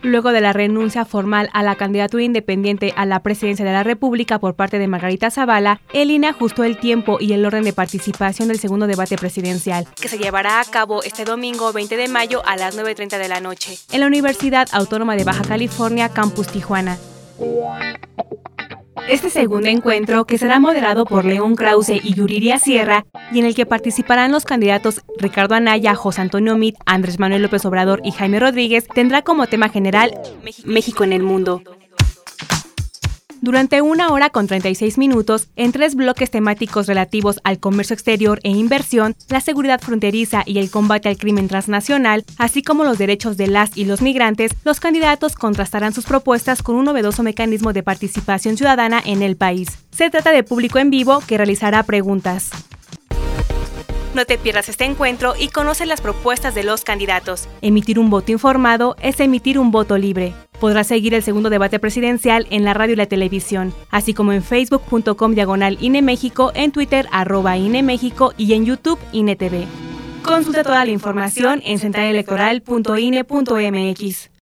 Luego de la renuncia formal a la candidatura independiente a la presidencia de la República por parte de Margarita Zavala, el INE ajustó el tiempo y el orden de participación del segundo debate presidencial, que se llevará a cabo este domingo 20 de mayo a las 9:30 de la noche, en la Universidad Autónoma de Baja California, Campus Tijuana. Este segundo encuentro, que será moderado por León Krause y Yuriria Sierra, y en el que participarán los candidatos Ricardo Anaya, José Antonio Meade, Andrés Manuel López Obrador y Jaime Rodríguez, tendrá como tema general México en el mundo. Durante 1 hora con 36 minutos, en 3 bloques temáticos relativos al comercio exterior e inversión, la seguridad fronteriza y el combate al crimen transnacional, así como los derechos de las y los migrantes, los candidatos contrastarán sus propuestas con un novedoso mecanismo de participación ciudadana en el país. Se trata de público en vivo que realizará preguntas. No te pierdas este encuentro y conoce las propuestas de los candidatos. Emitir un voto informado es emitir un voto libre. Podrás seguir el segundo debate presidencial en la radio y la televisión, así como en facebook.com/INE México, en Twitter @INE México y en YouTube INE TV. Consulta toda la información en centralelectoral.ine.mx.